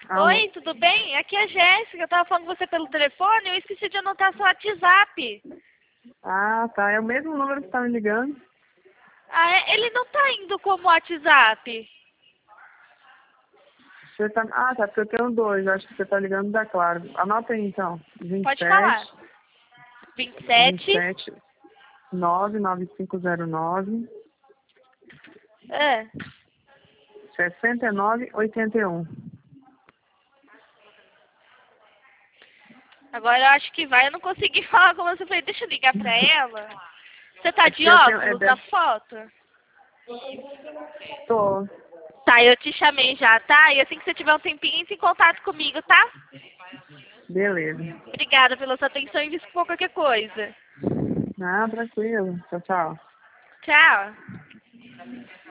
Alô? Oi, tudo bem? Aqui é a Jéssica. Eu tava falando com você pelo telefone e eu esqueci de anotar seu WhatsApp. Ah, tá. É o mesmo número que tá me ligando. Ah, ele não tá indo como WhatsApp. Você tá... Ah, tá, porque eu tenho dois. Acho que você tá ligando da Claro. Anota aí, então. Pode falar. 27 27. 27 99509 É. 6981. Agora eu acho que vai. Eu não consegui falar com você. Falei, deixa eu ligar pra ela. Você tá É de porque eu tenho... óculos na deve... foto? Tô. Tá, eu te chamei já, tá? E assim que você tiver um tempinho, entre em contato comigo, tá? Beleza. Obrigada pela sua atenção e desculpa qualquer coisa. Ah, tranquilo. Tchau, tchau. Tchau.